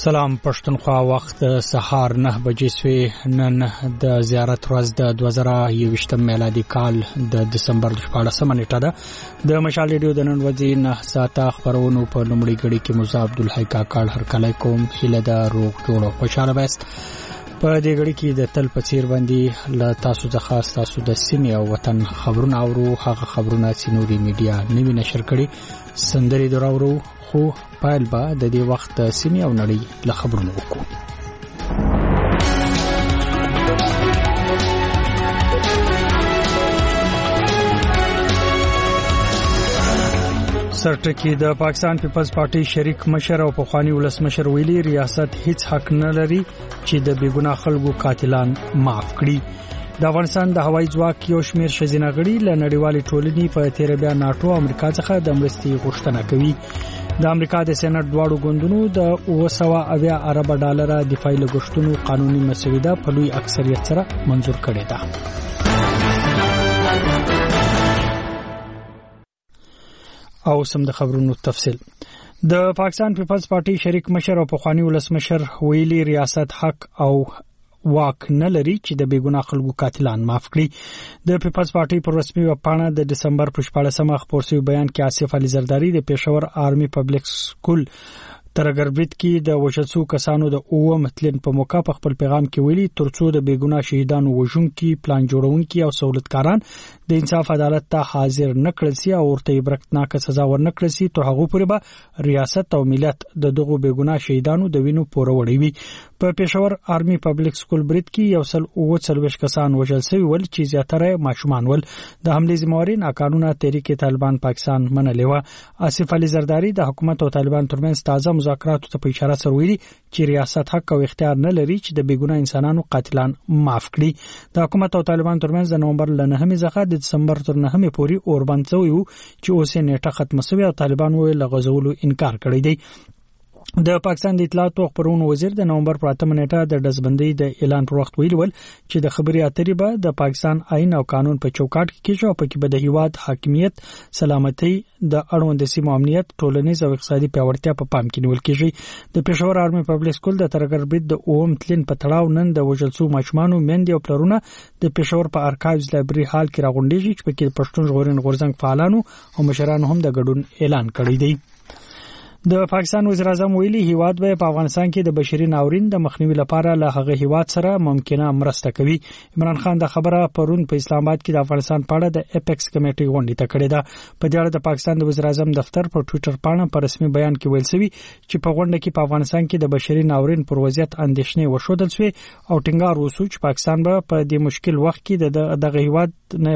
سلام پښتونخوا وخت سهار 9 بجې سوی نن د زیارت ورځ د 2021 میلادي کال د دسمبر 14 نیټه ده د مشال ریډیو د نن ورځې 9 ساعته خبرونو په لومړي غړي کې موسی عبدالحی کاکړ هر کله کوم هله د روغ جوړو خوشاله بست په دې غړي کې د تل پڅیر باندې ل تاسو د خاص تاسو د سیمې او وطن خبرونه اورو هغه خبرونه چې نوري میډیا نوی نشر کړي سندري دراورو خو پایل با د دې وخت سیمه او نړۍ له خبرونو وکړو. سرټکی د پاکستان پیپلز پارټي شریک مشر او پخوانی ولسمشر ویلي ریاست هیڅ حق نه لري چې د بیګناه خلکو قاتلان معاف کړي. د افغانستان د هوایي ځواک یو شمېر شزینه غړي له نړیوالې ټولنې په تیر بیا ناتو امریکا څخه د مرستې غوښتنه کوي. د امریکا د سېنات دواړو ګوندونو د 980 ارب ډالر دفاعي لګښتونو قانوني مسوده په لوی اکثریت سره منزور کړې ده. او سم د خبرونو تفصیل. د پاکستان پیپلز پارټي شریک مشر او پخوانی ولسمشر ویلي ریاست حق او واک نه لري چې د بیګناه خلکو قاتلان معاف کړي. د پیپلز پارټي پر رسمي وپاڼه د دسمبر په 14مه خبر شوی بیان کې آصف علي زرداری د پېښور آرمي پبلک سکول ترګربریت کې د وشڅو کسانو د اوه متلین په موقع په خپل پیغام کې ویلي ترڅو د بیګناه شهیدانو وژونکي پلان جوړونکي او سہولتکاران د انصاف عدالت ته حاضر نکړل سي او ورته عبرتناک سزا ورنکړل سي تر هغه پورې به ریاست او ملت د دغو بیګناه شهیدانو د وینو پوروړی وي. په پېښور آرمي پبلک سکول بریټ کې یو سل او 40 کسان وژل شوي ول چې زیاتره ماشومان ول. د حمله ذمہواري ناقانونه تحریک طالبان پاکستان منلې و. آصف علي زرداری د حکومت او طالبان ترمنځ تازه مذاکراتو ته په اشاره سره ویلي چې ریاست حق او اختیار نه لري چې د بیګناه انسانانو قاتلان معاف کړي. د حکومت او طالبان ترمنځ د نومبر ل 9 څخه د دسمبر تر 9 پورې اوربند شوی چې اوس نیټه ختمه شوی او طالبان ویل غزولو انکار کړی دی. د پاکستان د اطلاعات او خبرونو وزیر د نومبر پر 8 نیټه د دزبندۍ د اعلان پر وخت ویل چې د خبري اترې به د پاکستان آئین او قانون په چوکاټ کې کېږي او په کې به د هیواد حاکمیت سلامتي د اړوند سیمو امنیت ټولنیز او اقتصادي پیاوړتیا په پام کې نیول کېږي. د پېښور آرمي پبلک سکول د ترګربریت د اوم تلین په تړاو نن د وژلسو ماشومانو مندي او پلرونه د پېښور په ارکایوز لایبرری هال کې راغونډېږي چې په کې پښتون ژغورن غورځنګ فعالانو او مشرانو هم د ګډون اعلان کړی دی. د پاکستان وزیر اعظم ویلي هیواد به په افغانستان کې د بشري ناورین د مخنیوي لپاره له هغه هیواد سره ممکنه مرسته کوي. عمران خان د خبره پرون په اسلام آباد کې د افغانستان په اړه د اپیکس کمیټې غونډه ته کړې ده. په دې اړه د پاکستان د وزیر اعظم دفتر په ټوئیټر باندې په رسمي بیان کې ویل شوی چې په غونډه کې په افغانستان کې د بشري ناورین پر وضعیت اندېښنې وښودل شوې او ټینګار وشو چې پاکستان به په دې مشکل وخت کې دغه هیواد نه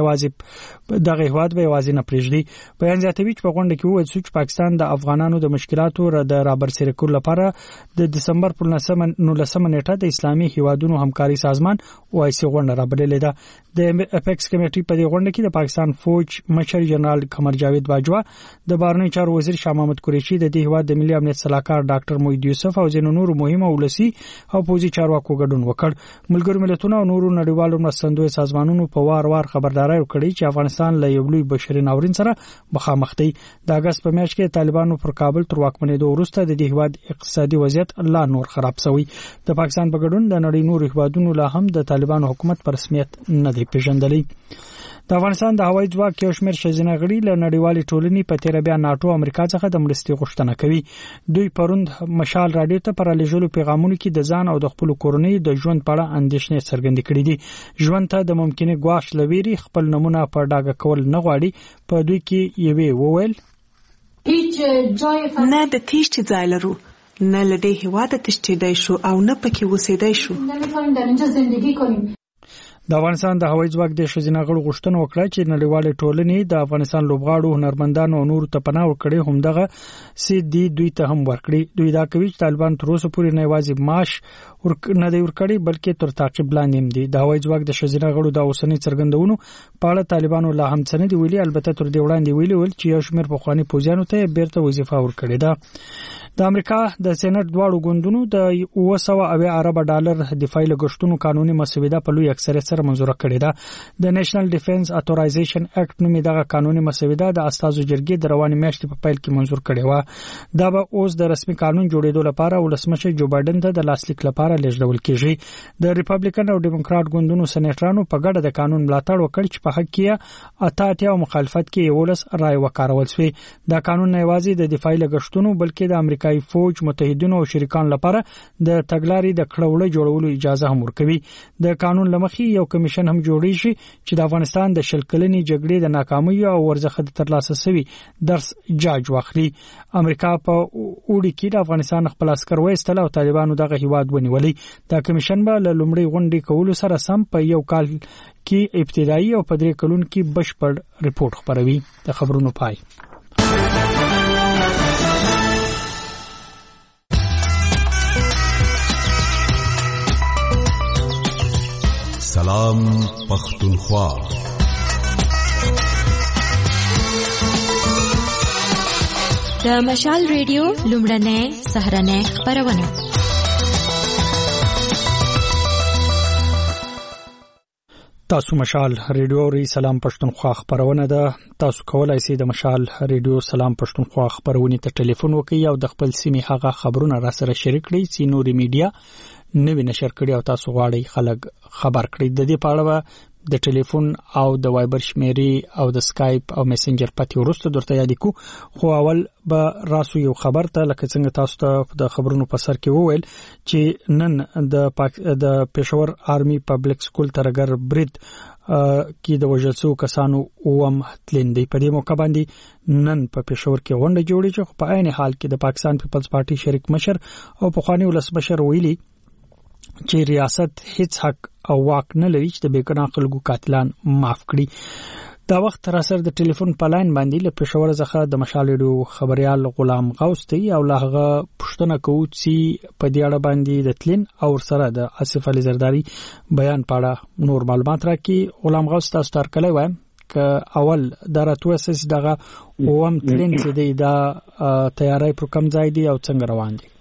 یوازې نه پرېږدي. بیان زیاتوي چې په غونډه کې وویل شو چې پاکستان د افغانانو د مشکلاتو د برسېره کولو لپاره د دسمبر پر 19 نیټه د اسلامي هیوادونو همکاري سازمان OIC غونډه رابللې ده. د اپیکس کمیټې په دې غونډه کې د پاکستان فوج مشر جنرال قمر جاوید باجوا د بهرنیو چارو وزیر شاه محمود قریشي د دې هیواد د ملي امنیت صلاحکار ډاکټر موحد یوسف او ځینو نورو مهمو ولسی او پوزي چارواکو ګډون وکړ. ملګرو ملتونو او نورو نړیوالو مرستندوی سازمانونو په وار خبرداري ورکړي چې افغانستان له یو لوی بشري ناورین سره مخامخ دی. د اگست په میاشت کې طالبانو پر کابل تر واکمنۍ وروسته د دې هیواد اقتصادي وضعیت لا نور خراب شوی. د پاکستان په ګډون د نړۍ نور هیوادونو لا هم د طالبانو حکومت پر رسمیت نه دی پیژندلی. د افغانستان د هوایي ځواک یو شمېر شزینه غړي له نړیوالې ټولنې په تیر بیا ناتو امریکا څخه د مرستې غوښتنه کوي. دوی پروند مشال رادیو ته پر لېږلو پیغامونو کې د ځان او د خپل کورنۍ د ژوند په اړه اندېښنې څرګندې کړې دي. ژوند ته د ممکنه ګواښ لويري خپل نمونه په ډاګه کول نه غواړي. په دوی کې یوې وویل نه د تیشت ځای لرو، نه له دې هیواده تښتېدای شو او نه پکې اوسېدای شو. د افغانستان د هوایي ځواک د شزینه غړو غوښتنه وکړه چې نړیوالې ټولنې د افغانستان لوبغاړو هنرمندانو او نورو ته پناه ورکړي همدغه سي دي دوی ته هم ورکړي. دوی دا کوي چې طالبان تر اوسه پورې نه یوازې معاش نه دی ورکړي بلکې تر تعقیب لاندې هم دي. د هوایي ځواک د شزینه غړو د اوسنۍ څرګندونو په اړه طالبانو لا هم څه نه دی ویلي. البته تر دې وړاندې ویلي چې یو شمېر پخواني پوځیانو ته بیرته وظیفه ورکړې ده. د امریکا د سېنات دواړو ګوندونو د 980 ارب ډالر دفاعي لګښتونو قانوني مسوده په لوی اکثریت سره سره منزوره کړې ده. د نېشنل ډیفنس اتورایزیشن اکټ نومي دغه قانوني مسوده د استازو جرګې د رواني میاشتې په پیل کې منزور کړې و. دا به اوس د رسمي قانون جوړېدو لپاره ولسمشر جو بایدن ته د لاسلیک لپاره لیږدول کیږي. د ریپبلیکن او ډیموکرات ګوندونو سېنیټرانو په ګډه د قانون ملاتړ وکړ چې په حق کې اتاتیا او مخالفت کې ولس رائے وکارول شوی. دا قانون نه یوازې د دفاعي لګښتونو بلکې د امریکایي فوج متحدینو او شریکانو لپاره د تګلارې د کړهوړې جوړولو اجازه هم ورکوي. د قانون لمخې یو کمیشن هم جوړیږي چې د افغانستان د شلکلنې جګړې د ناکامۍ او ورڅخه د ترلاسه شوی درس جاج واخلي. امریکا په اوړي کې د افغانستان خپل عسكر وایستل او طالبانو دغه هیواد ونیولي. دا کمیشن به له لومړۍ غونډې کولو سره سم په یو کال کې ابتدایي او په 3 کلونو کې بشپړ ریپورت خبروي. د خبرونو پای. سلام پختونخوا. د مشال ریډیو لومړنۍ سهرنۍ خبرونه. تاسو مشال ریډیو ری سلام پښتونخوا خبرونه ده. تاسو کولای شئ د مشال ریډیو سلام پښتونخوا خبرونه ته ټلیفون وکړئ او د خپل سیمې هغه خبرونه را سره شریک کړئ چې نوري میډیا نوی نشر کړي او تاسو غواړئ خلک خبر کړئ. د دې په اړه د ټلیفون او د وایبر شمیرې او د سکایپ او میسنجر پته ورسته درته یاد کو. خو اول به راسو یو خبر ته لکه څنګه تاسو ته د خبرونو په سر کې وویل چې نن د پېښور آرمي پبلک سکول ترګر برید کې د وژلسو کسانو اوم تلندې. په دې موقع باندې نن په پېښور کې غونډه جوړه چې په عین حال کې د پاکستان پیپلز پارټي شریک مشر او پخوانی ولسمشر ویلي چې ریاست هیڅ حق او واک نه لري چې د بیګناه خلکو قاتلان معاف کړي. دا وخت را سره د ټلیفون په لاین باندې له پېښور څخه د مشال ریډیو خبريال غلام غوث ته او لغه پښتنه کوي چې په دې اړه باندې د تلین او سره د آصف علي زرداری بیان پاړه نور معلومات راکړي. غلام غوث تاسو تر کله وایم ک اول دراتو اساس دغه اوم تلین چې د تیاری پر کم ځای دی او څنګه روان دي.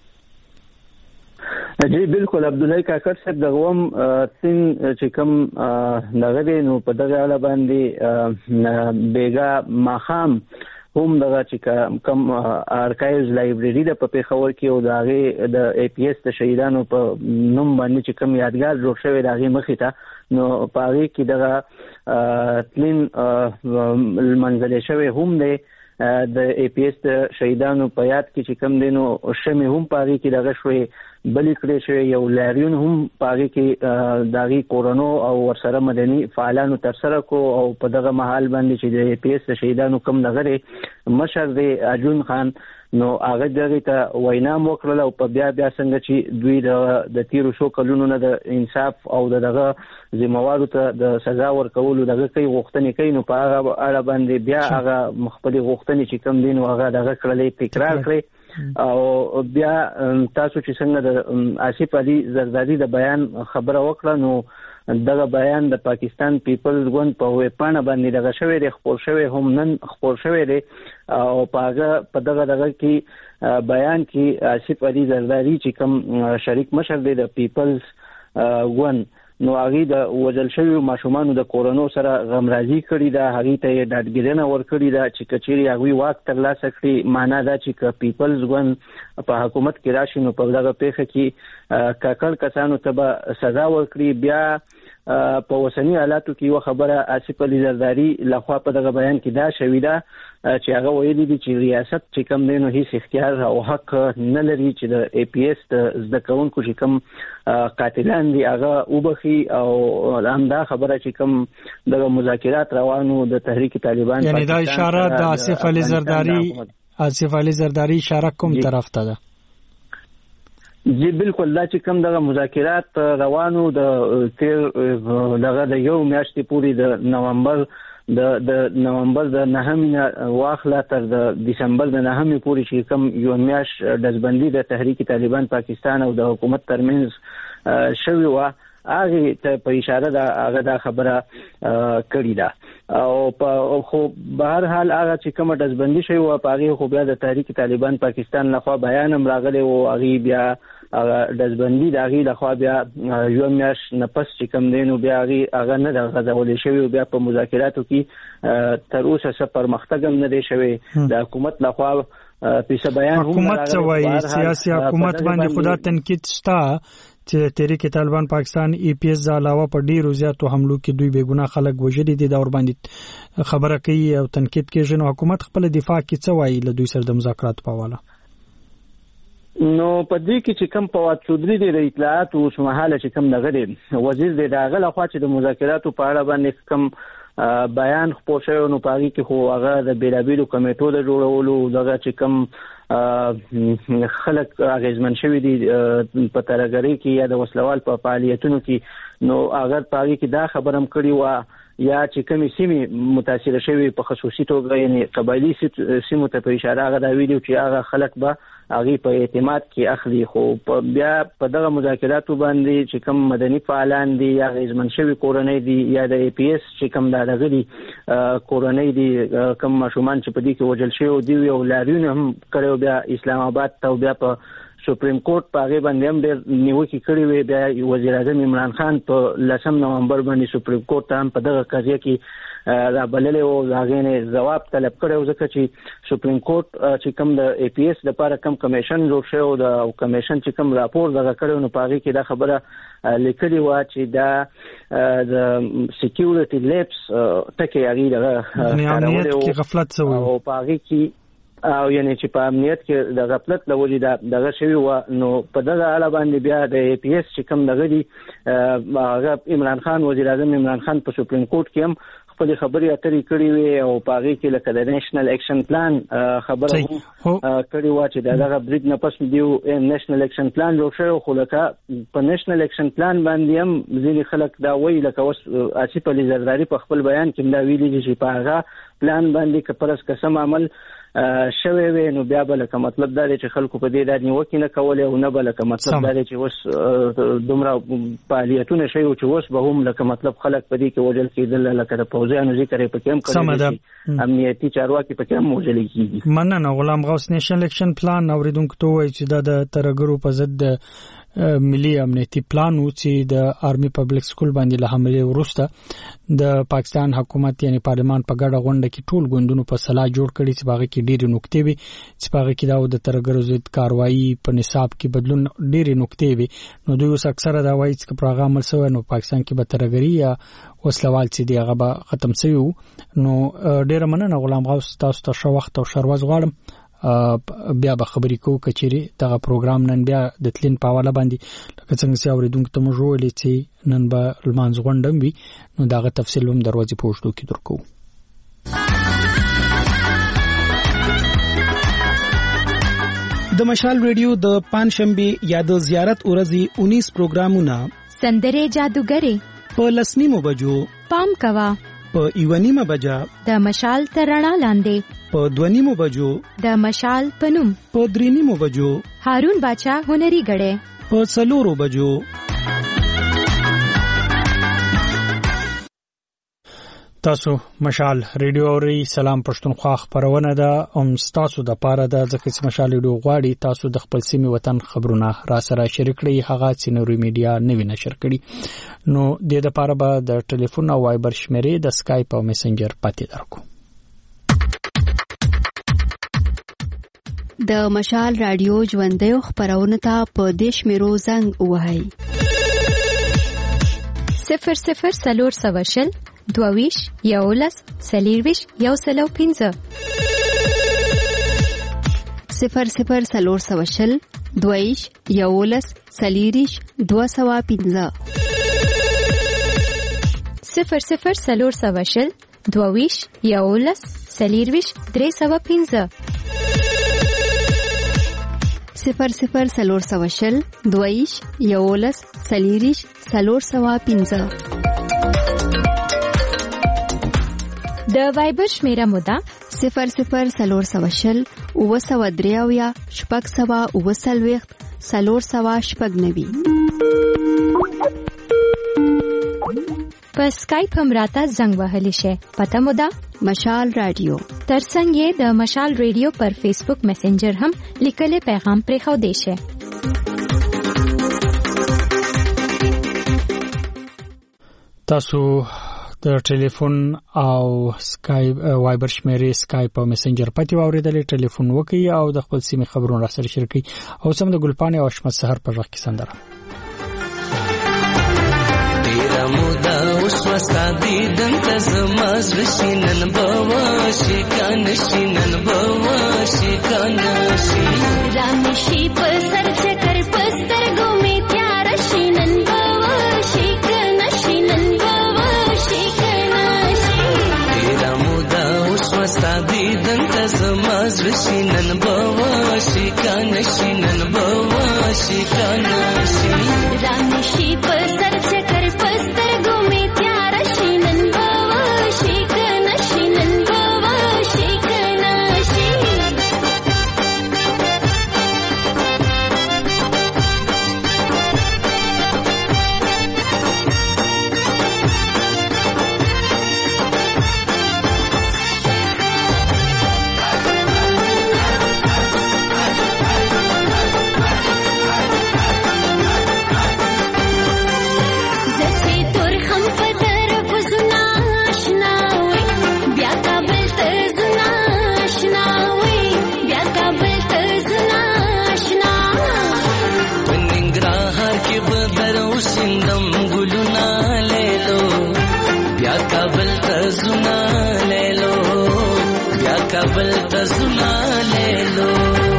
جی بالکل عبدالله کاکړ صاحب دغوم سین چې کوم دغه نو په دغه اړه باندې بیګا ماخام هم دغه چې کوم ارکایوز لایبرری د په پیښور کې او دغه د ای پی ایس د شهیدانو په نوم باندې چې کوم یادګار جوړ شوی دغه مخې ته نو پاره کې دغه تلین منځل شوی هم دی د ای پی ایس د شهیدانو په یاد کې چې کوم دینو شمه هم پاره کې دغه شوی بلی کړی شوی یو لاریون هم پاره کې داغي کورونو او ورسره مدني فعالانو تر سره کو او په دغه محل باندې چې د ای پی ایس شهیدانو کم دغه مشر دی اجون خان نو هغه دغه ته وینا وکړه او په بیا څنګه چې دوی د تیرو شو کلونو نه د انصاف او دغه ذمہوارو ته د سزا ورکولو دغه کوي غوښتنې کوي نو په هغه اړه باندې بیا هغه مخبري غوښتنې چې کم دین هغه دغه کړلې تکرار کړي او بیا تاسو چې څنګه د آصف علي زرداری د بیان خبره وکړه نو دغه بیان د پاکستان پیپلز ګوند په وې پاڼه باندې دغه شوی دی خپور شوی هم نن خپور شوی دی او په دغه کې بیان کې آصف علي زرداری چې کوم شریک مشر دی د پیپلز ګوند نو هغه د وجل شوی ماشومان د کورونو سره غمرازي کړی دا هغه ته ډاډګیرنه ورکړی دا چې کچيري هغه واک ترلاسه کړي معنا دا چې پیپلز ګوند په حکومت کې راشي نو په دغه پیښه کې کاکړ کسانو ته سزا ورکړي. بیا په وسنی حالاتو کې یو خبره آصف علي زرداری لخوا په دغه بیان کې دا شوی دا چې هغه ویلي دي چې ریاست چې کوم دینو هیڅ اختیار او حق نه لري چې د ای پی ایس د زده کوونکو چې کوم قاتلان دي هغه وبخي او همدا خبره چې کوم د مذاکرات روانو د تحریک طالبان یعنی دا اشاره د آصف علي زرداری اشاره کوم طرف ته ده؟ جی بالکل دا چې کوم دغه مذاکرات روانو د تیر دغه د یو میاشتې پورې د نومبر د 9 واخله تر د دسمبر د 9 پورې چې کوم یو میاشت دزبندي د تحریک طالبان پاکستان او د حکومت ترمنځ شوی و هغه ته په اشاره دا هغه دا خبره کړی دا او په خو بهر حال هغه چې کومه دزبندي شوی و په هغه خو بیا د تحریک طالبان پاکستان لخوا بیان هم راغلی او هغه بیا دزبندي داغي د خوا بیا یو میاش نفس چې کم دینو بیا هغه نه د غزولې شوی بیا په مذاکراتو کې تر اوسه څه پرمختګ هم نه دی شوی د حکومت لخوا پیسه بیان هم حکومت سوای سیاسي حکومت باندې خدا تنقید شته چې تحریک طالبان پاکستان ای پی ایس علاوه په ډیرو زیاتو حملو کې دوی بېګناه خلک وژلي دي دا ور باندې خبره کوي او تنقید کوي نو حکومت خپل دفاع کې څه وایي له دوی سره د مذاکراتو په حواله نو په دې کې چې کم فواد چودري د اطلاعات او شماله چې کم دغه وزیر د داغه لخوا چې د مذاکراتو په اړه باندې کم بیان خپور شوی نو پاري کې خو هغه د بیلابیلو کمیټو د جوړولو دغه چې کم خلک اغیزمن شوی دي په ترګری کې یا د وسلوال په فعالیتونو کې نو اگر پاري کې دا خبرم کړی و یا چې کومې سیمې متاثر شوی په خصوصي توګه یعنی قبایلی سیمو ته په اشاره غدا ویډیو چې هغه خلک به هغه په اعتماد کې اخلي خو بیا په دغه مذاکراتو باندې چې کوم مدني فعالان دي یا غیزمن شوی کورنۍ دي یا د ای پی ایس چې کوم دغه دي کورنۍ دي کوم ماشومان چې په دې کې وجل شوی او دی او لاریون هم کړو بیا اسلام آباد ته بیا په سپریم کورټ په هغه باندې هم ډېر نیوکې کړې وې بیا وزیر اعظم عمران خان په 10 نومبر باندې سپریم کورټ ته هم په دغه قضیه کې را بللې او هغه نه جواب طلب کړو ځکه چې سپریم کورټ چې کوم د ای پی ایس لپاره کوم کمیشن جوړ شو او د کمیشن چې کوم راپور دغه کړو نو په هغه کې دا خبره لیکلي و چې دا د سکیورټي لیپس ټکي هغه دغه امنیت کې غفلت شوی او په هغه کې او یعنی چې په امنیت کې د غفلت لوري دغه شوی و نو په دغه اړه باندې بیا د ای پی ایس چې کوم دغه دی هغه عمران خان وزیر اعظم عمران خان په سپریم کورټ کې هم خپل خبرې اترې کړې وي او په هغه کې لکه د نېشنل اکشن پلان خبره کړې و چې دغه بریډ نه پس دیو نېشنل اکشن پلان جوړ شوی خو لکه په نېشنل اکشن پلان باندې هم ځینې خلک دا وایي لکه اوس آصف علي زرداری په خپل بیان کې دا ویلي چې په هغه پلان باندې کپرس قسم عمل شوی وي نو بیا بل کوم مطلب دا چې خلکو په دې د نیوکې نه کولای او نه بل کوم مطلب دا چې اوس دومره فعالیتونه شي او چې اوس به هم لکه مطلب خلک په دې کې وجل کېدل لکه د پوځیانو ذکر په کوم کړي امنیتي چارواکي په کوم وجل کېږي مننه غلام غوث نېشنل اکشن پلان اوریدونکو ته وایي چې دا د ترګرو په ضد ملي امنیتي پلان و چې د آرمي پبلک سکول باندې له حمله وروسته د پاکستان حکومت یعنی پارلمان په ګډه غونډه کې ټول ګوندونو په صلاح جوړ کړي چې باغ کې ډېری نقطې وي چې باغ کې دا د ترګرو ضد کاروایی په نصاب کې بدلون ډېری نقطې وي نو دوی اوس اکثره دا وایي چې پروګرام عمل شوی نو پاکستان کې به ترګری یا وسلوال چې دی هغه به ختم شي نو ډېر مننه غلام غوث تاسو ته شو وخت او شروز غواړم بیا به خبرې کوو کچېری دغه پروګرام نن بیا د تلین په حواله باندې لکه څنګه چې اوریدونکو ته موږ ویلي چې نن به لمانځ غونډه وي نو دغه تفصیل هم دروازې پوښتو کې درکو د مشال ریډیو د پنځشنبه یا د زیارت ورځې 19 پروګرامونه سندره جادوګری په لسنیمو بجو پام کوا په ایونیمه بجا د مشال ترڼا لاندې په دونیمو بجو د مشال پنوم په درینیمو بجو هارون باچا هنري غړې په څلورو بجو تاسو مشال ریډیو اوري سلام پښتونخوا خبرونه ده تاسو د پاره د ځکه چې مشال ریډیو غواړي تاسو د خپل سیمه وطن خبرونه را سره شریک کړئ هغه چې نوري میډیا نوی نشر کړي نو د لپاره به د ټلیفون او وایبر شمیرې د اسکایپ او میسنجر پاتې درکو د مشال رادیو ژوندۍ خبرونه ته په دیش میرو زنګ وهاي 00 سواشل دوویش یولس سلیرویش یو سلو 15 00 سلور سواشل دوویش یولس سلیریش 215 00 سلور سواشل دوویش یولس سلیرویش 315 00 سلور سواشل دوویش یولس سلیریش 315 د وایبر شمیره مودا 00 سلور سواشل او سو دریاویا شپږ سوا او سلويخت سلور سوا شپږ نوي په اسکایپ هم راته زنګ وهلی شي پته مودا مشال رادیو ترڅنګ د مشال ریډیو پر فیسبوک میسنجر هم لیکل پیغام پرې خو دی شي تاسو د ټلیفون او سکایپ وایبر شمیرې سکایپ او میسنجر پټي واوریدلې ټلیفون وکي او د خپل سیمې خبرونه را سره شریکي او سم د ګلپانې او شمس سحر په ځخ کې سندره ډیره مودا اوس وستادي دنت زماز وشینن بواشي کان شینن بواشي کان شي رامشي په سر چکر پستر ګومې تیار شینن بواشي کان شینن بواشي کان شي ډیره مودا اوس وستادي دنت زماز وشینن بواشي کان شینن بواشي کان شي رامشي په سر چکر پستر ګومې تیار شینن بواشي کان شینن بواشي کان شي کابل ته زما لیلو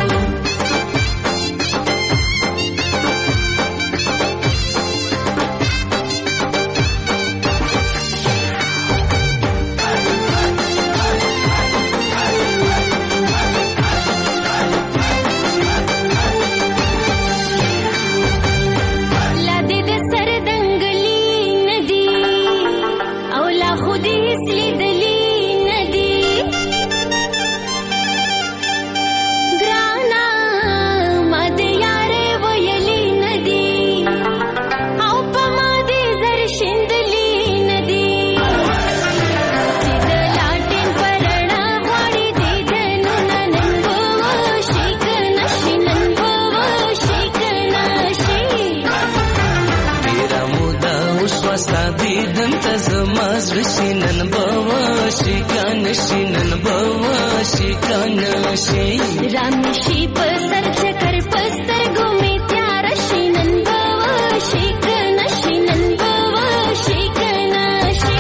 रामशी पर सर चकर पस्तर घूमे त्यार शीनन बवाशी कन शीनन बवाशी कन शी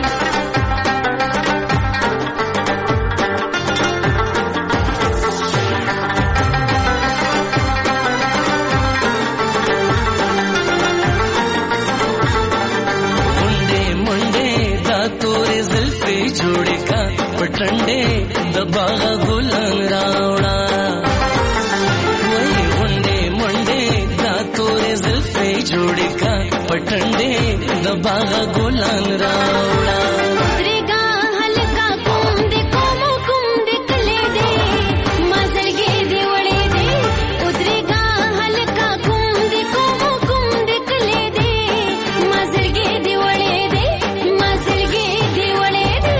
मुंडे मुंडे दा तोरे जुल्फे जोड़े का पटंडे दबागा गुलाम रावड़ा वही मुंडे मुंडे दा तोरे जुल्फे जोड़े का पटंडे दबागा गुलाम रावड़ा उतरेगा हल्का कुंदे कोमो कुंदे कले दे मजरगे दे वड़े दे उतरेगा हल्का कुंदे कोमो कुंदे कले दे मजरगे दे वड़े दे मजरगे दे वड़े दे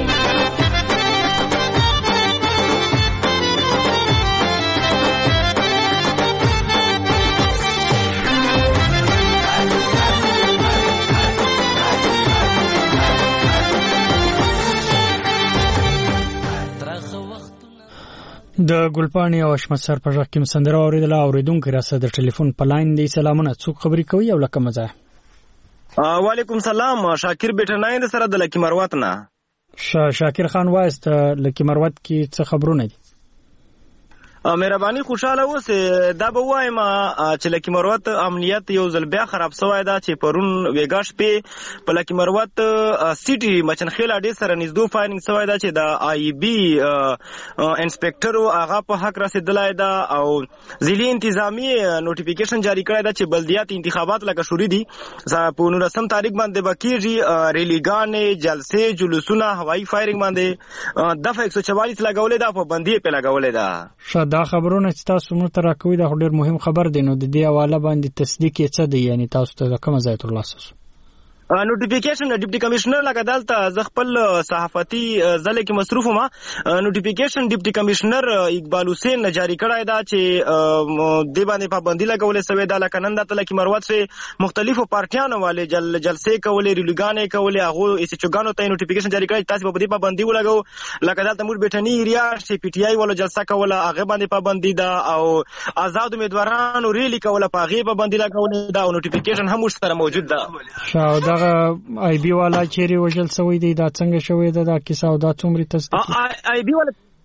د ګلپانې او شمس سر په ځخ کې سندره اوریدله اوریدونکو راسه د ټلیفون په لاین دی سلامونه څوک خبرې کوي او لکه مزه وعلیکم سلام شاکر بیٹنای د سره د لکی مروت نه شاکر خان وایست لکی مروت کې څه خبرونه دي مهرباني خوشاله اوسه دا به وایم چې لکی مروت امنیت یو ځل بیا خراب شوی دا چې پرون ویګاش په لکی مروت سیټي مچنخیل اډې سره نږدې فایرینګ شوی دا چې د آی بي انسپکټر هغه په حق رسیدلای دا او ځلې انتظامی نوټیفیکیشن جاری کړی دا چې بلدیات انتخابات لکه شروع دي په 19 تاریخ باندې بکیږي ریلیګانې جلسې جلوسونه هوایي فایرینګ باندې دفعه 144 لګولې دا په بندي په لګولې دا دا خبرونه چې تاسو موږ ته راکوي دا ډېر مهم خبر دی نو د دې حواله باندې تصدیق یې څه دی یعنی تاسو ته کوم ځای تر لاسه نوټیفیکیشن ډیپټي کمشنر لکه دلته ز خپل صحافتي ځله کې مصروف ما نوټیفیکیشن ډیپټي کمشنر اقبال حسین جاری کړای دا چې د باندې پابندي لګولې سوې دا لکه نن دلته کې مروت سے مختلفو پارټیانو والے جلسې کولې ریلیګانې کولې هغه ایس چوغانو ته نوټیفیکیشن جاری کړی تاسو په دې پابندي ولګو لکه دلته موږ بیٹنی ایریا چې پی ټی آی ولو جلسه کوله هغه باندې پابندي دا او آزاد امیدوارانو ریلی کوله په هغه پابندي لګولې دا نوټیفیکیشن هم سره موجود ده آی بی والا چیرې وجل سوی دی دا څنګه شوی دا کیسه او دا څومره تصدیق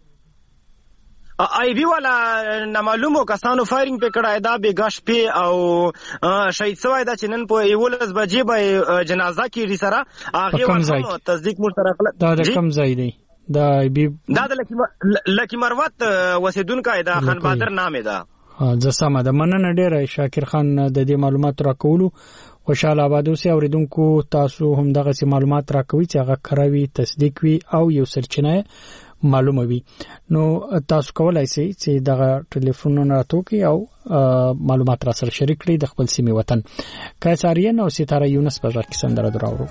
آی بی والا نامعلومو کسانو فایرینګ په کړه دا بیګاش په او شهید سوی دا چې نن په 11 بجې به جنازه کې سره هغه ورته تصدیق مو سره دا د کم ځای دی دا آی بی دا د لکی مروت وسیدونکو دا خان بادر نامه ده زسمه د مننه ډیره شاکر خان د دې معلومات راکولو خوشاله آباد اوسئ اوریدونکو تاسو هم دغه سي معلومات راکوي چې هغه کراوي تصدیق وي او یو سرچینه معلومه وي نو تاسو کولای شئ چې دغه ټلیفونونه راټوکي او معلومات را سره شریک کړئ د خپل سیمې وطن کایساریان او ستاره یونس په ځکه سندره دراوړو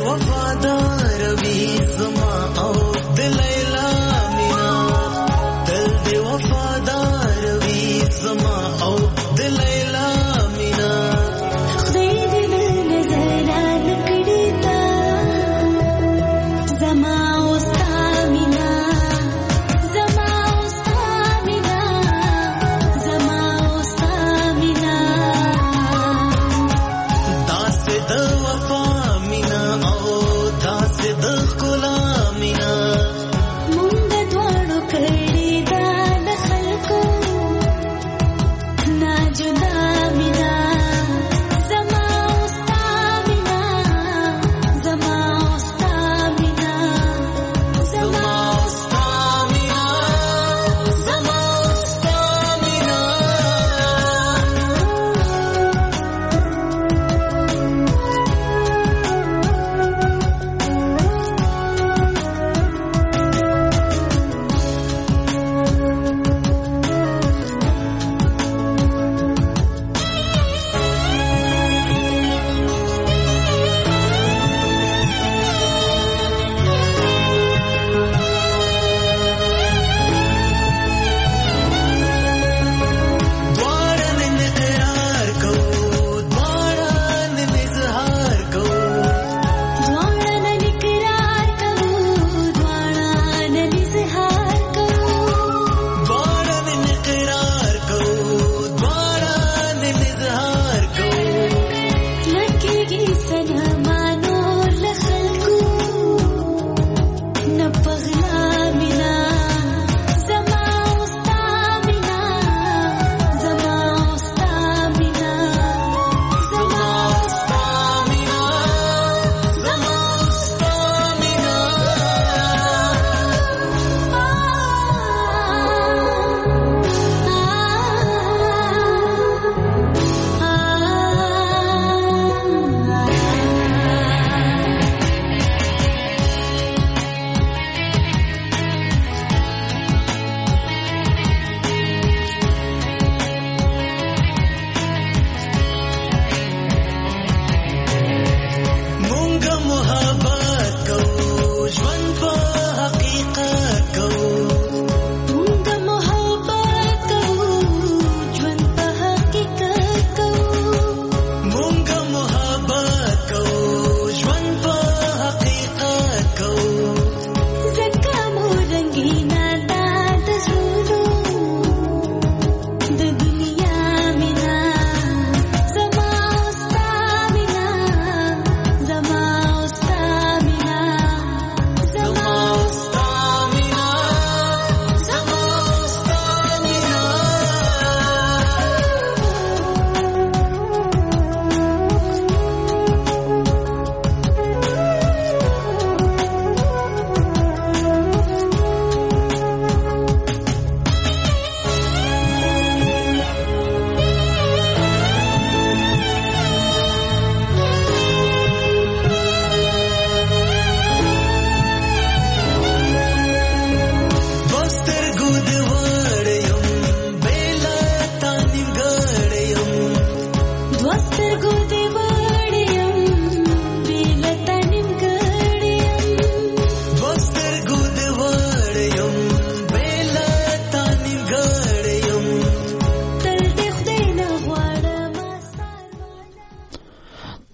وفادار وی زما او دلیلا مینا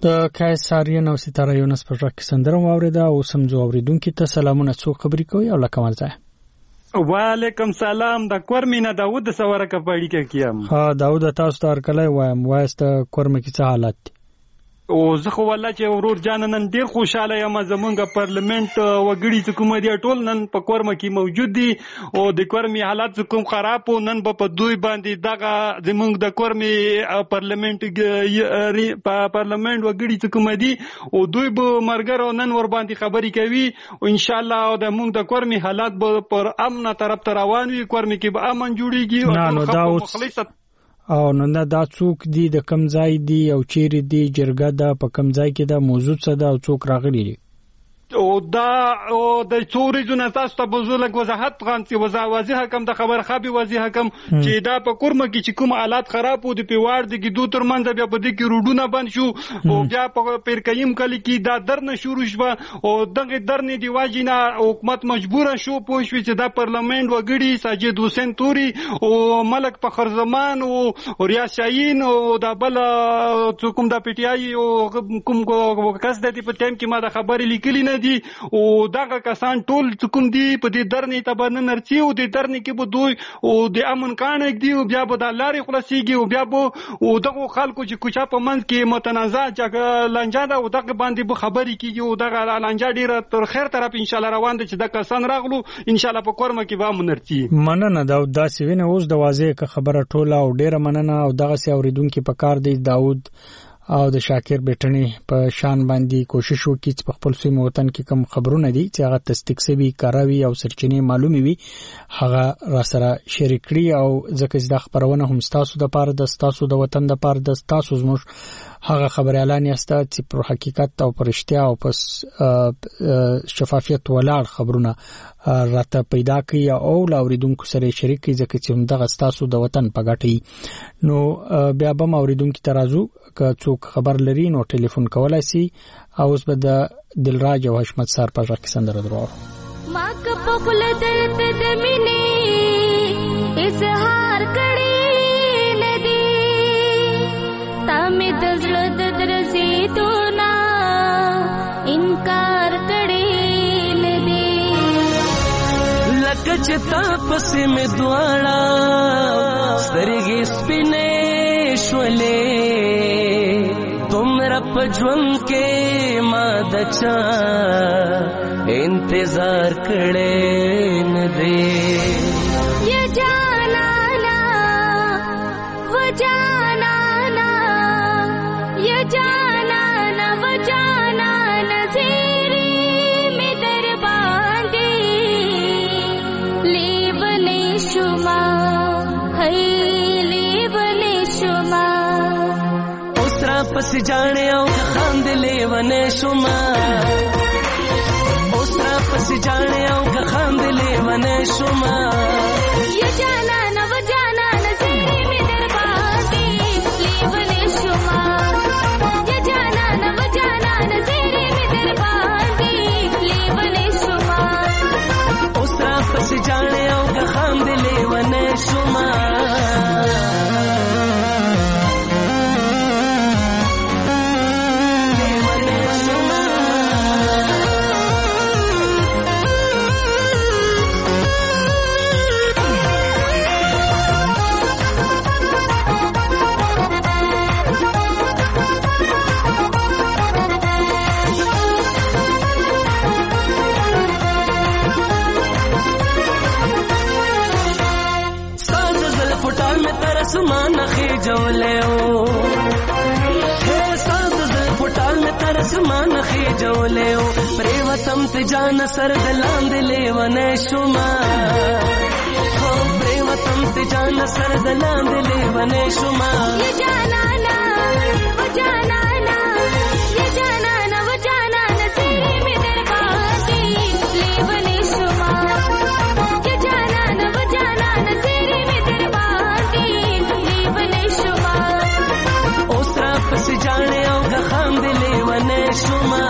د کایساریان او ستاره یونس پر راک سندره واوریده او سمجو اوریدونکو ته سلامونه څو خبرې کوي او لکمال ځای وعلیکم سلام د کورمینا داوود سوارکه پاړی کې کیم ها داوود تاسو ته ارکلای وایم وایست کورم کې څه حالت او زه خو والله چې ورور جان نن ډیر خوشاله یم زمونږ پارلیمنت وګړي چې کوم دي ټول نن په کورم کې موجود دي او د کورمي حالات کوم خراب او نن په دوی باندې دغه زمونږ د کورمي پارلیمنت وګړي چې کوم دي او دوی به مرګرو نن ور باندې خبري کوي او ان شاء الله او د مونږ د کورمي حالات به پر امن طرف ته روان وي کورمي کې به امن جوړيږي او مخلص او نو دا څوک دی د کم ځای دی او چیرې دی جرګه دا په کم ځای کې دا موضوع څه دا او څوک راغلی دی او دا او د څوري جن تاسو ته بزرګ وضاحت غانتي واضح کم د خبر خابي واضح کم چې دا په کورم کې چې کوم حالات خراب وو د پیوار د کې دوه ترمنځ بیا په دې کې روډونه بند شو او بیا په پیرکیم کلی کې دا درنه شروع شو او دغه درنه دی واجینا حکومت مجبور شو پوه شو چې دا پارلیمنت وګړي ساجد حسین توري او ملک فخر زمان او ریاض شاهین او دا بل کوم د پی ټی آی او کوم کس د په ټیم کې ما د خبرې لیکلې نه دي او دغه کسان ټول کوم دي په دې درنې تبانه نرسي او د درنې کې به دوی او د امن کانک دی او بیا به د لارې خلاصيږي او بیا به او دغه خلکو چې کوچا په منځ کې متنازع چې لنجا دا او دغه باندې به خبرې کیږي او دغه لنجا ډیره تر خیر طرف ان شاء الله روان دي چې د کسان راغلو ان شاء الله په کورمه کې به امن نرسي مننه دا سوینه اوس د واضح خبره ټوله او ډیره مننه او دغه سي اوریدونکو په کار دی داوود او د شاکر بیٹنی په شان باندې کوشش وکړي چې په خپل سیمه وطن کې کوم خبرونه دي چې هغه تصدیق شوي کاروي او سرچینې معلومي وي هغه را سره شریک کړي او ځکه چې د خبرونه هم تاسو د پاره د تاسو د وطن د پاره د تاسو زموږ هغه خبر اعلان یاسته چې پر حقیقت او پر اشتیا او پس شفافیت ولاړ خبرونه راته پیدا کوي او لاوریدونکو سره شریک کوي ځکه چې هم دغه تاسو د وطن په ګټي نو بیا به اوریدونکو ترازو که څوک خبر لري نو ټلیفون کولای شي او اوس به د دلراج او حشمت سار په ځکه سندره درو ما کپ خپل درد د مینې اظهار کړي ندی تامې د زړه د درسېدو نه انکار کړي ندی لکه چې تا پسې مې دواړه سترګې سپینې شولې تمرا پجون کې ما دچا انتظار کړې نه دې یا جانانا و جانانا یا جانانا و جانانا زیری می در باندې لیبنې شما هی لیبنې شما پس جانے او خاند لیوانے شما اوسرا پس جانے او خاند لیوانے شما یا جانا نو جانا نظری میں درباندی لیوانے شما یا جانا نو جانا نظری میں درباندی لیوانے شما اوسرا پس جانے او خاند لیوانے شما سمان خېجولې او هه ساز زل پټال مې تر سمان خېجولې او پریوتم ته جان سر دلاند لیونه شوما هو پریوتم ته جان سر دلاند لیونه شوما یا جانانا و جانانا یا جانانا و جانانا تیری میں درباندی لیونه شوما یا جانانا و جانانا تیری میں درباندی پس جانے او خام دلے ونے شما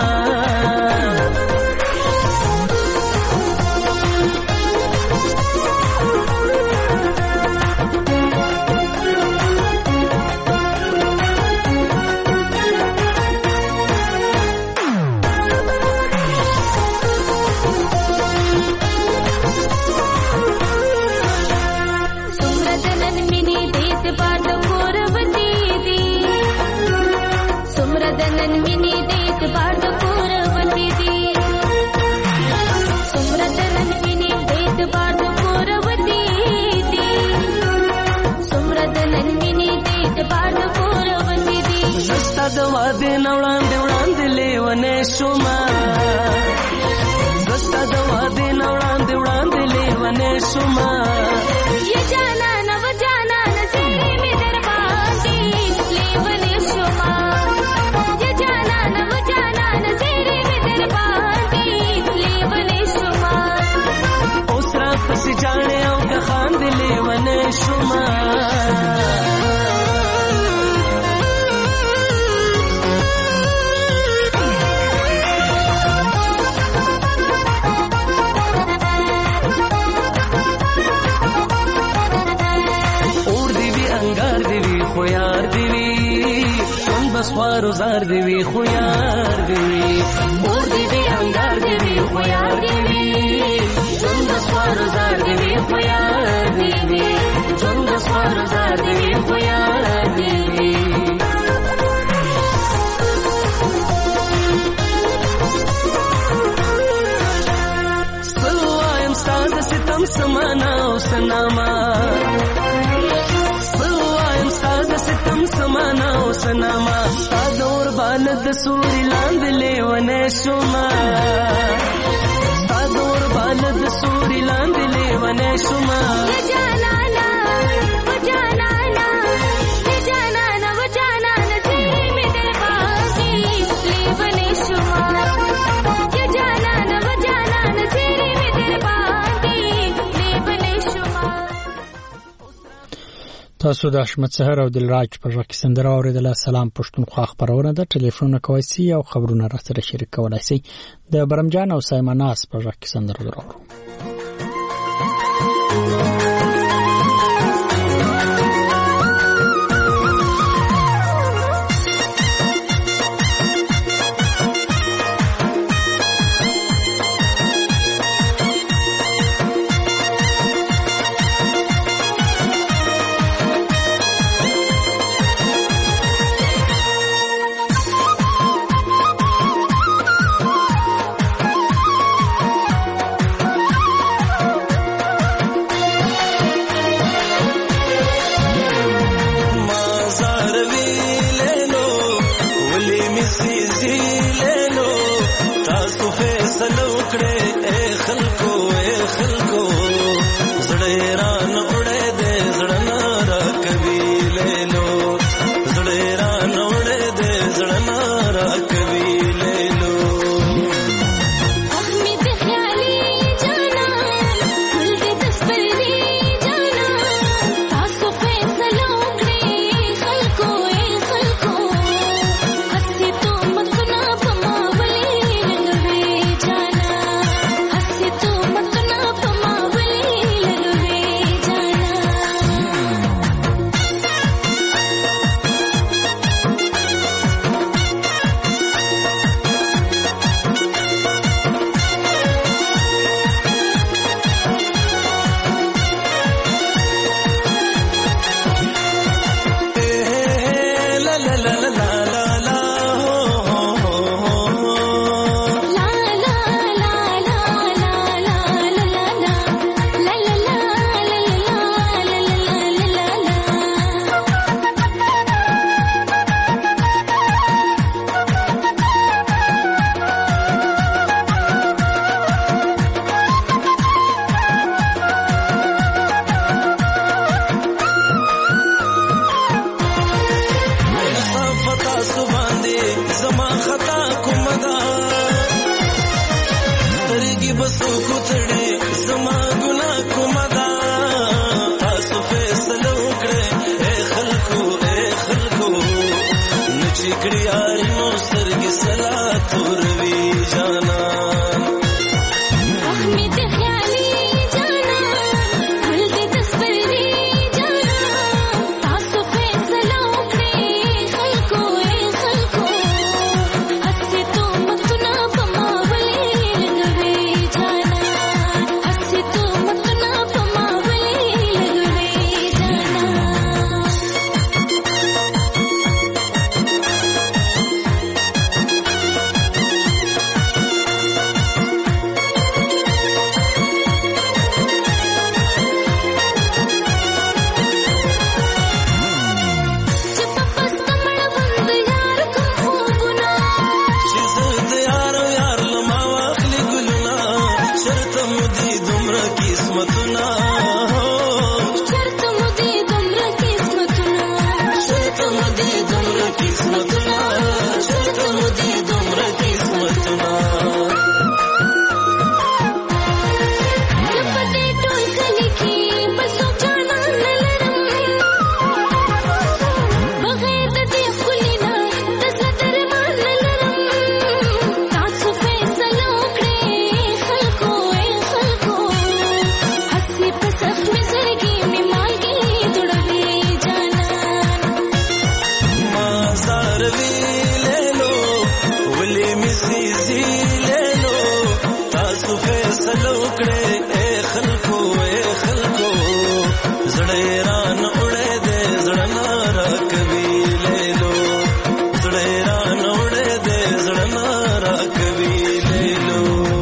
زستاد واده نوړاندې وړاندې لیونه شوما زستاد واده نوړاندې وړاندې لیونه شوما ये जाना न वो जाना न तेरे में दरबारी लेवने शुमा ये जाना न वो जाना न तेरे में दरबारी लेवने शुमा ओसरा पस जाने او का खान लेवने शुमा خو یار دیوی چون بسوارو زار دیوی خو یار دیوی اور دیوی انگار دیوی خو یار دیوی چون بسوارو زار دیوی خو یار دیوی چون بسوارو زار دیوی خو یار دیوی سلوایم ساز ستم سمانا او سناما ستم سمانا او سناما ستادور بالد سوري لاند لیونه شوما ستادور بالد سوري لاند لیونه شوما ये जाना ना वो जाना ना ये जाना ना वो जाना न तेरे में दरबारी लेवने शुमा ये जाना ना वो जाना न तेरे में दरबारी लेवने शुमा تاسو د احمد سحر او دلراج پر وخت سندره اوریدله. سلام پښتونخوا خبرونه ده. ټلیفون کوي سي او خبرونه راته شریک کولای سي. د برمجان او سایمناس پر وخت سندره درو. मत ना किस्मतुना शर्त मुदे दुमरा किस्मतुना शर्त मुदे दुमरा किस्मतुना शर्त मुदे दुमरा किस्मतुना लपटे टोल कली की बसो जाना नलरम बगैर दे खुलिना तसदर मान नलरम तासु फैसलो करे खलको ए खलको हसी पसफ में सरगी में मांगी जुड़वे जाना माजार ले लो वली मिसी ले लो तासु फैसलो करे ए खलको जड़ेरान उड़े दे जड़नारा कभी ले लो जड़ेरान उड़े दे जड़नारा कभी ले लो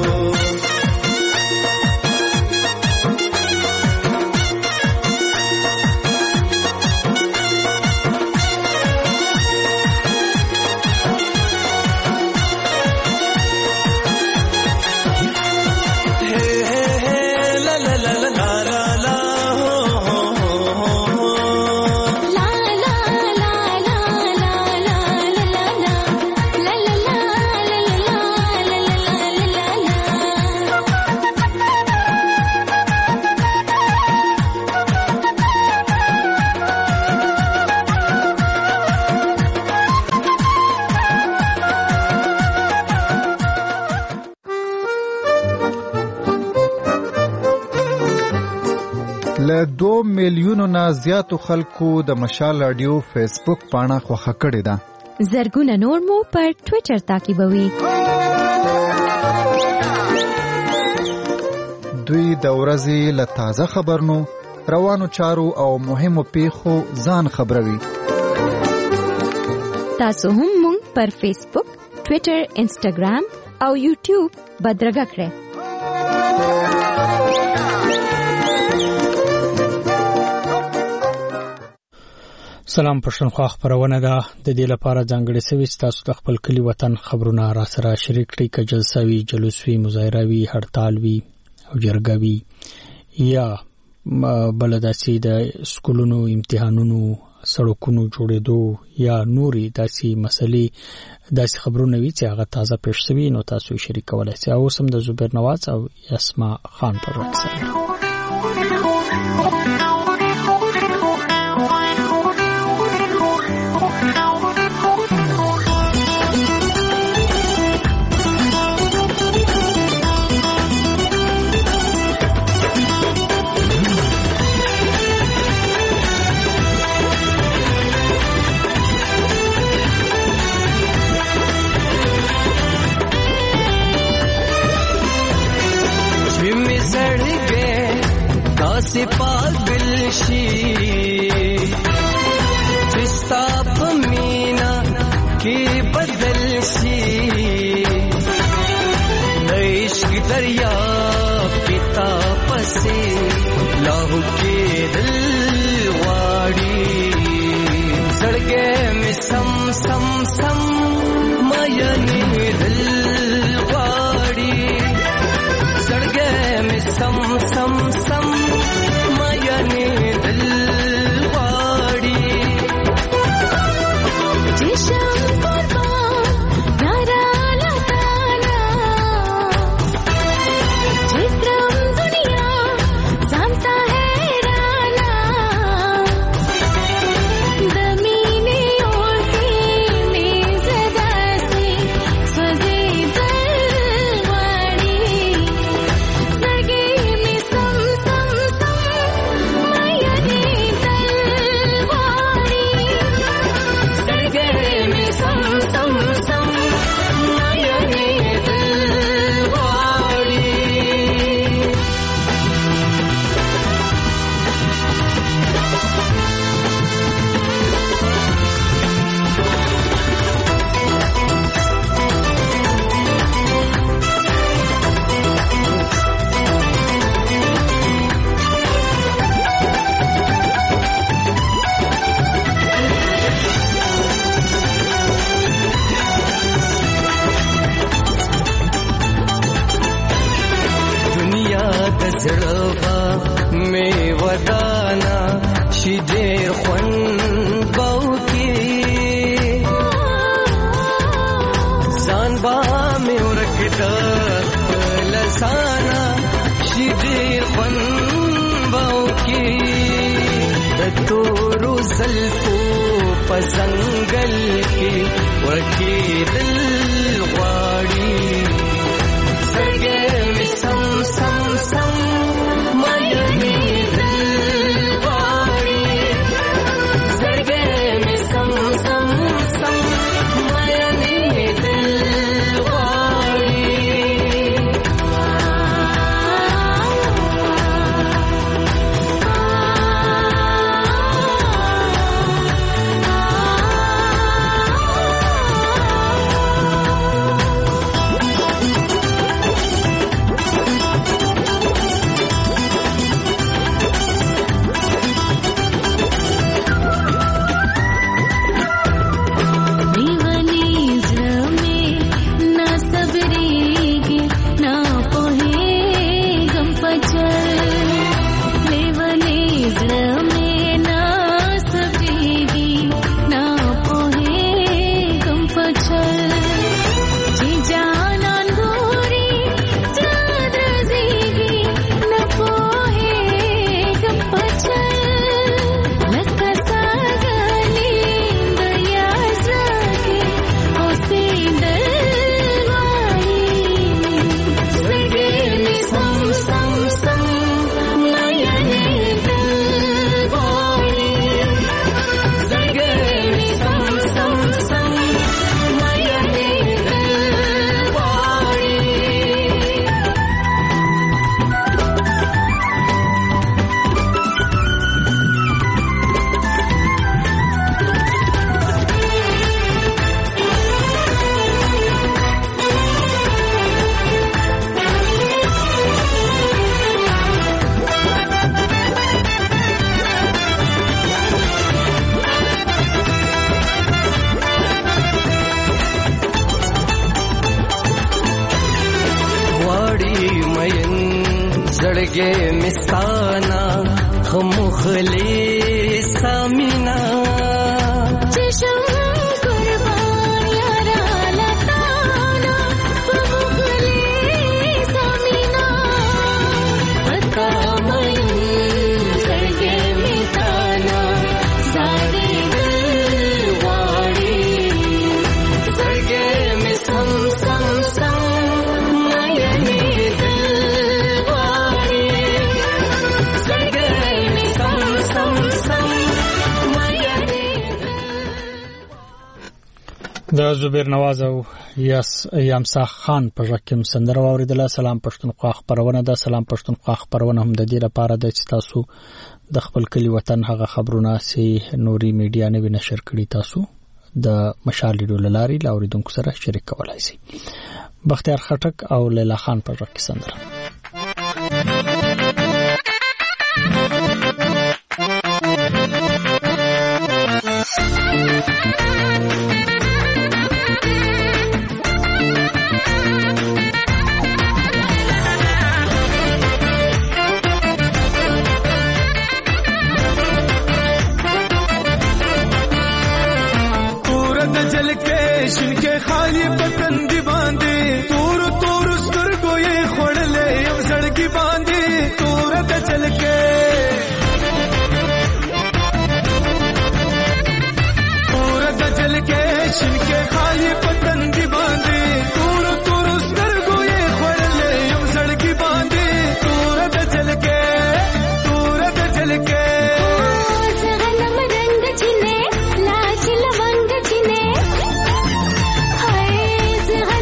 له 2 میلیونو نه زیاتو خلکو د مشال رادیو فیسبوک پاڼه خوښه کړې ده. زرګونه نور مو پر ټوئیټر تعقیبوي. دوی د ورځې له تازه خبرونو، روانو چارو او مهمو پیښو ځان خبروي. تاسو هم مونږ پر فیسبوک، ټوئیټر، انسټاګرام او یوټیوب بدرګه کړئ. سلام پښتونخوا خبرونه ده د دې لپاره ځانګړې سوي تاسو د خپل کلی وطن خبرونه را سره شریک کړئ. ک جلسوي، جلوسوي، مظاهره وي، هړتال وي او جرګه وي یا بلداسي د سکولونو امتحانونو، سړکونو جوړېدو یا نوري داسي مسلې، داسي خبرونه وي چې هغه تازه پېښ شوي نو تاسو شریک کولای شئ. او سم د زبیر نواز او اسماء خان پر وکسره से पागल शी रिश्ता मीना के बदल शी इश्क दरिया पिता पसे लाहू के दिल वाड़ी सड़के में सम सम सम मयने दिल वाड़ी सड़के में सम सम सम मयने दिल वाड़ी जिशम कुर्बान नारा लताना चित्रम दुनिया जानता है राना दमीने ओढ़े چې ډېر خوند باوکي ځان با مې ورکړه لسانا چې ډېر خوند باوکي د تورو زلفو په ځنګل کې ورکېدل غواړي سترګې مې سم سم سم مایلېدل غواړي سترګې مې سم سم سم مایلېدل غواړي زړګې مستانا خمخلې سامینا چشم قربان یارا لتانا خمخلې سامینا پتا مې زړګې مستانا ساري واړي زړګې مې سم سم سم د زبیر نواز او یامسا خان په ژکم سندره اوریدله. سلام پښتونخوا خبرونه ده. سلام پښتونخوا خبرونه هم د دې لپاره د چې تاسو د خپل کلی وطن هغه خبرونه سي نوري میډیا نه نشر کړي تاسو د مشال لاري لاوریدونکو سره شریک کولای شي. بختیار خټک او لیلا خان په ژکه سندره. شنکه خالی پتن دی باندې تور تور سترګو یې خړلې یم سړکی باندې تور د چلکه شنکه خالی پتن دی باندې تور تور سترګو یې خړلې یم سړکی باندې تور د چلکه سغنم رنگ چینه لاچ لونگ چینه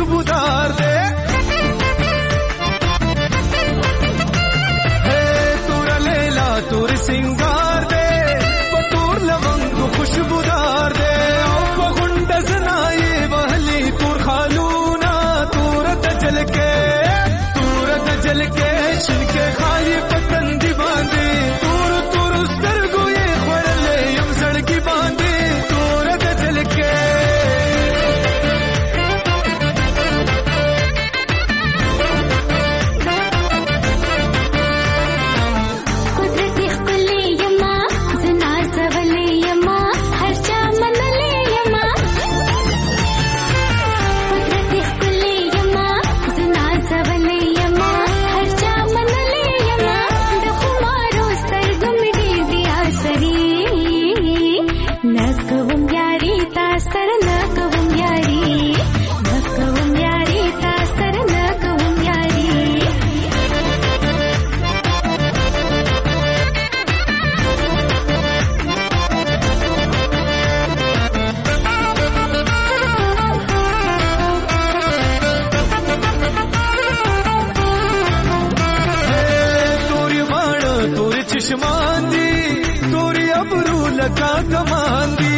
खुशबूदार दे तोरा लेला तोर सिंगार दे पतोर लवंग खुशबूदार दे गुंड जनाए बहली तोर खालूना तोर दजल के छिनके खाली पतंदी बांधे तोर तोर सरगो ये खड़ले यम सड़की बांधे तोर दजल के कुदरती खुले यमा जना सवले यमा हर चा मनले यमा कुदरती खुले यमा जना सवले यमा हर चा मनले यमा दखुमारो सरगम दे दिया सरी नकवम यारी तासर नकवम यारी तासर नकवम यारी तोरी बाण तोरी चश्मांदी तोरी अबरू लगा कमांदी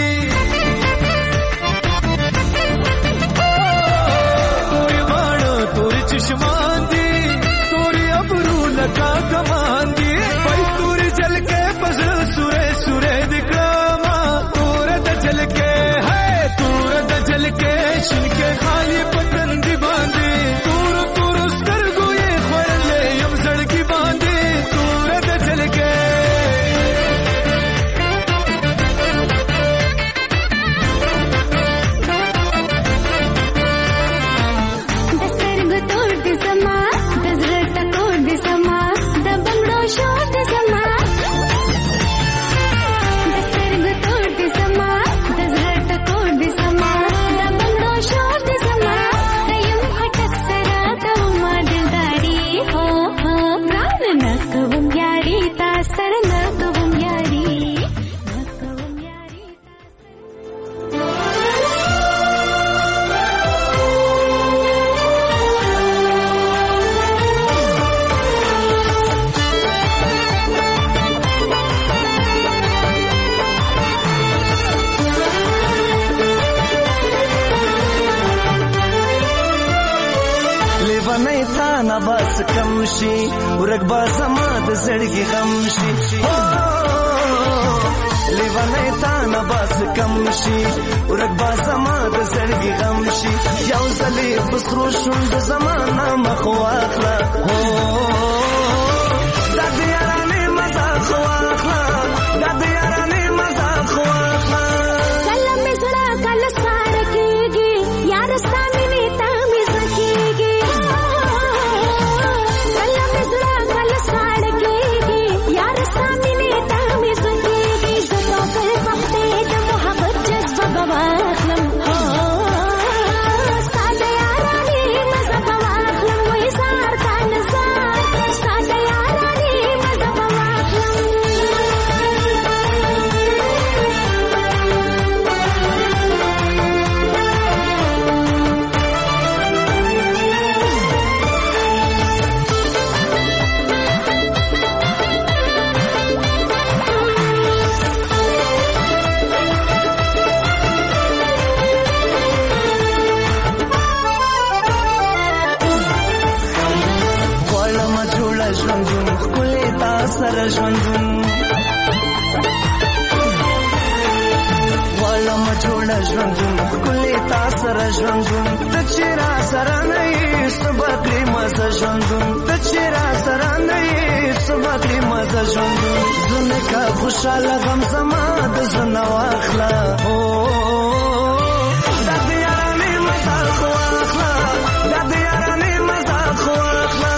तोरी बाण तोरी चश्मांदी तोरी अबरू लगा कमांदी भाई तोरी जल के बस सुरे सुरे दिक्रमा तोर दजल के है तोर दजल के छिनके खाली पतंदी बांधे तोर तोर सरगो ये खड़ले यम सड़की बांधे तोर दजल के दसर्ग तोड़ दे समा दजरत तोड़ दे समा दबंगड़ो शोर दे समा दसर्ग तोड़ दे समा दजरत तोड़ दे समा दबंगड़ो शोर दे समा दयम हटक सरा तवमा दिलदारी हो प्राण नकवम यारी तासर नकवम यारी लेवनै था न बस कमशी उरगबा समाद सड़की गमशी लेवनै था न बस कमशी उरगबा समाद सड़की गमशी यौ सली बसरो शुंड जमाना मखवाखला हो दादियाराने मजा खवाखला दादियाराने मजा खवाखला कल में जरा कल साड़ केगी यार सामने तामी सकेगी कल में जरा कल साड़ केगी यार सामने तामी सकेगी जतो कर वक्ते द मोहब्बत जज्बा बवाखलम हो सादा यारानी मजा बवाखलम वही सार का नजार सादा यारानी मजा बवाखलम غواړم جوړه ژوندون ښکلې تا سره ژوندون غواړم جوړه ژوندون ښکلې تا سره ژوندون ته چې را سره نه یې سبا کړې مزه ژوندون ته چې را سره نه یې سبا کړې مزه ژوندون زه نکه خوشحاله غم زما د زړه نه واخله دا د یارانې مزه خو واخله دا د یارانې مزه خو واخله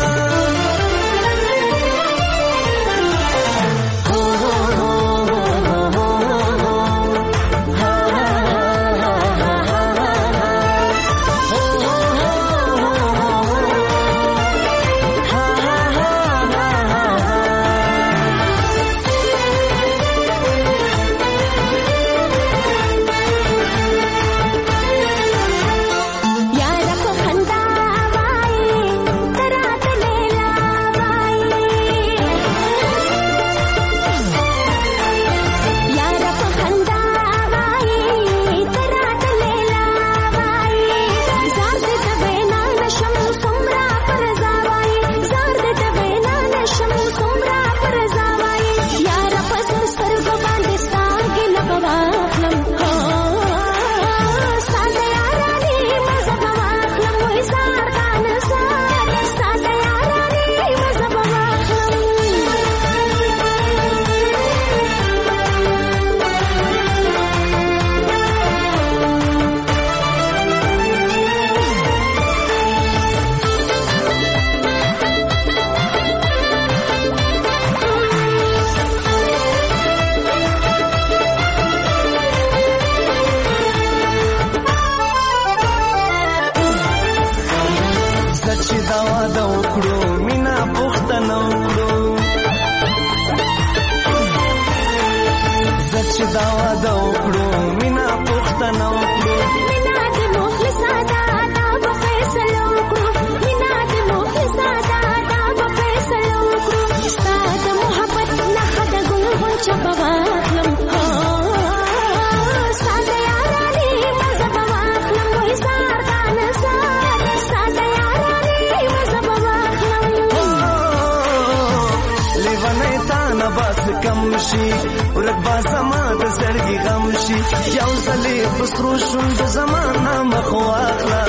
چې دا واده وکړو مینا پوښتنه وکړو چې دا واده وکړو مینا پوښتنه وکړو مینا د مخلصه دا به فیصله وکړو مینا د مخلصه دا به فیصله وکړو ستا د محبت نښه د ګل غونچه به واخلم ستا د یارانې مزه به واخلم وایي سار دا نظر ستا د یارانې مزه به واخلم لیونی تا نه بس کم شي ورک با زما د زړګي غم شي یو ځلې په سرو شونډو زما نه مخ واخله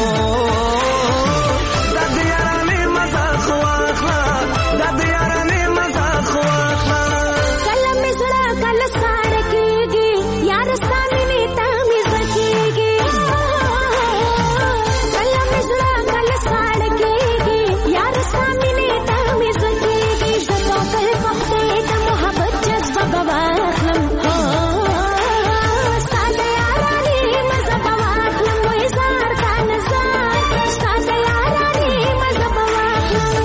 دا د یارانې مزه خو واخله دا د یارانې مزه خو واخله کله مې زړه کله ساړه کېږي یار ستا مینې ته مې زړه کېږي کله مې زړه کله ساړه کېږي یار ستا مینې ته مې زړه کېږي د توکل په خدای د محبت جذبه به واخلم ستا د یارانې مزه به واخلم وایي زار دا نظر ستا د یارانې مزه به واخلم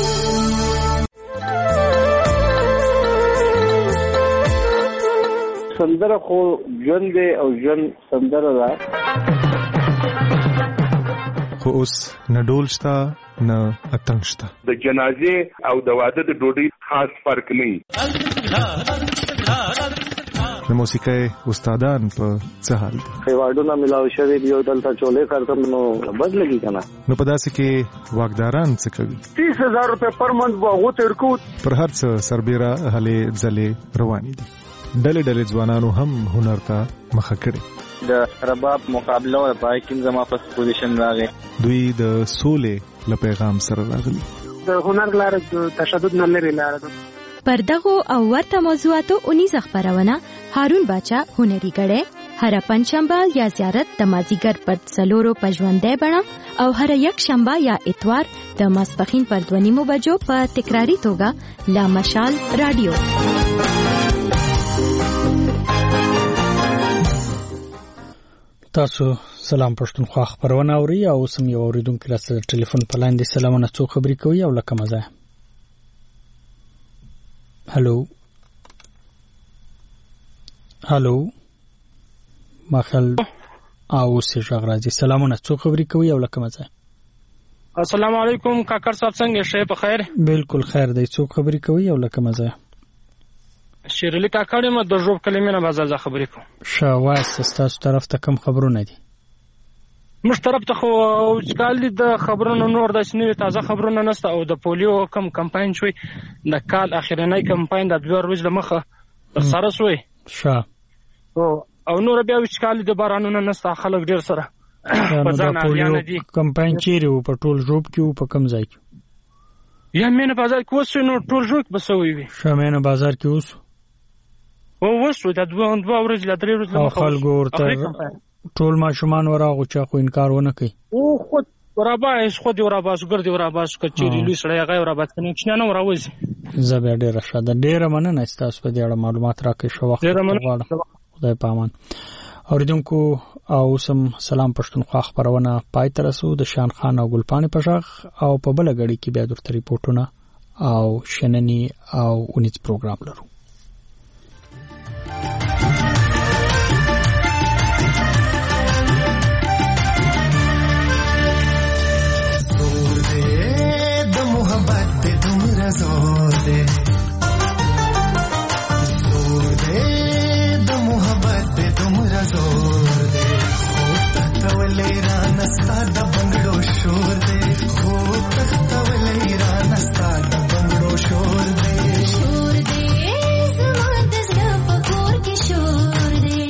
سندره خو ژوند دی او ژوند سندره ده خو اوس نه ډول شته نه اتنګ شته د جنازې او د واده د ډوډۍ خاص فرق نه د موسیقۍ استادان په څه حال دي خیواډونه ملاو شوی دی او دلته چولې کارتم نو بد لګي کنه نو په داسې کې واکداران څه کوي 30000 روپے پر منث بوغو ترکو پر هر څه سربېره هلې ځلې روانې دي ډلې ډلې ځوانانو هم هنر ته مخه کړي د رباب مقابله او پای کې زما په پوزیشن راغی دوی د سولې له پیغام سره راغلي د هنر لار د تشدد نه لري لار ده پر دغه او ورته موضوعاتو 19 خبرونه هارون باچا هنري غړې هر پنځشنبه یا زیارت د مازیګر پر څلورو پژوندې بڼه او هر یک شنبه یا اتوار د ماسپخین پر 2:30 بجو په تکراری توګه لا مشال رادیو تاسو سلام پښتونخوا خبرونه اوري او سم یو اوریدونکو راته ټلیفون په لاندې سلامونه څو خبرې کوي او لکه مزه هالو ماخل او سیجاغ راځي سلامونه څو خبرې کوي او لکه مزه السلام علیکم کاکر صاحب څنګه شې په خیر بالکل خیر دی څو خبرې کوي او لکه مزه شیرلی کاکړې ما د ژوب کلمې نه بازار خبرې کوم شاواس تاسو طرف ته کم خبرونه دي موږ طرف ته خو ځکال دي د خبرونو نور د سنوي تازه خبرونه نشته او د پولیو کم کمپاین شوی د کال اخیرنۍ کمپاین د 2 ورځې مخه سره شوی او نور بیا ځکال د بارانونو نشته خلک ډیر سره په ځان اړیان دي کمپاین چیرې په ټول ژوب کې په کم ځای کې یا مینه بازار کې وسو نو ټول ژوب بسوي وي شمینه بازار کې اوس او وسو د 2 ورځې ل 3 ورځې مخه خلک ورته ټول ماشومان وراغو چا خو انکار ونه کوي او خود وراباس خود وراباس ګرځي وراباس کچېری لوي سړی هغه وراباس کنه کښنه راوځي زبې ډېر شاده ډېر مننه تاسو په دې اړه معلومات راکړئ شو وخت خدای پامان اوریدونکو او سم سلام پښتونخوا خبرونه پای تر رسو د شان خان او ګلپانې په ژغ او په بل غړي کې بیا درته ریپورتونه او شننی او اونیز پروګرام لرو زور دے د محبت دے تمرا زور دے تختولے رانستا د بنگړو شور دے خو تختولے رانستا د بنگړو شور دے زما د زړه په کور کې شور دے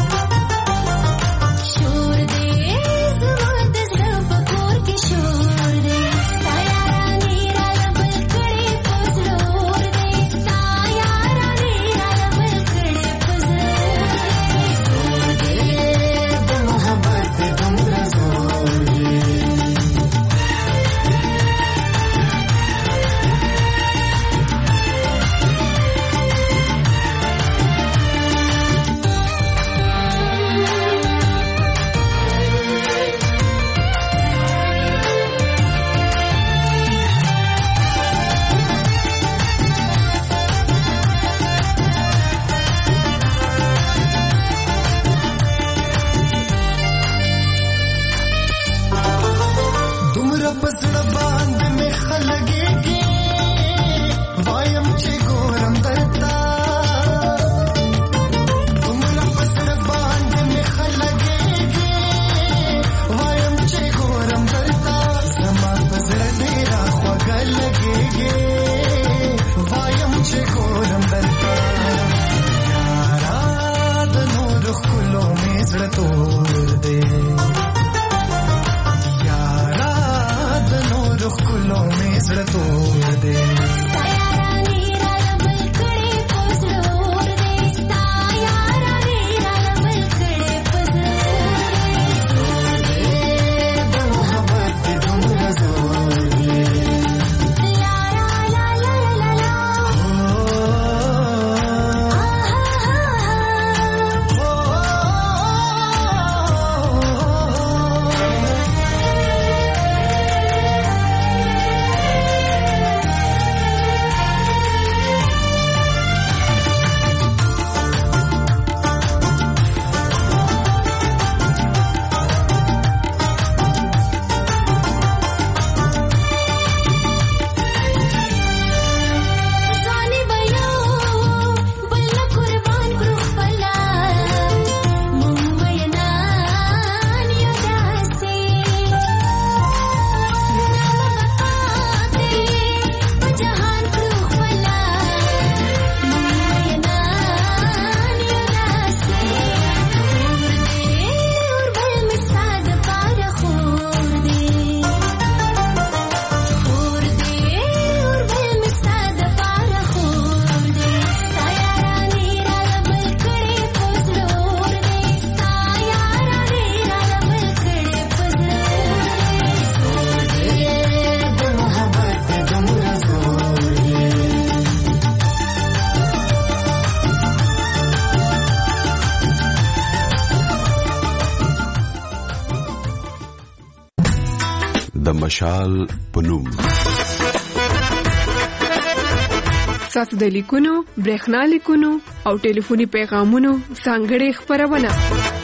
زما د زړه په کور کې شور دے پسړه باندې مې خلګيږي وایم چې ګورم درتا دومره پسړه باندې مې خلګيږي وایم چې ګورم درتا زما پسړه ډېر خوږه لګيږي وایم چې ګورم درتا یارا د نور خلو مې زړه تور دی خلو می زړه تور دی ستا یارانې را لبل کړې په زړور دی ستا یارانې را لبل کړې په زړور دی د محبت دې دومره زور دی لا لا لا لا لا لا مشال پنوم تاسو د لیکونو برېښنا لیکونو او ټلیفوني پیغامونو ځانګړې خبرونه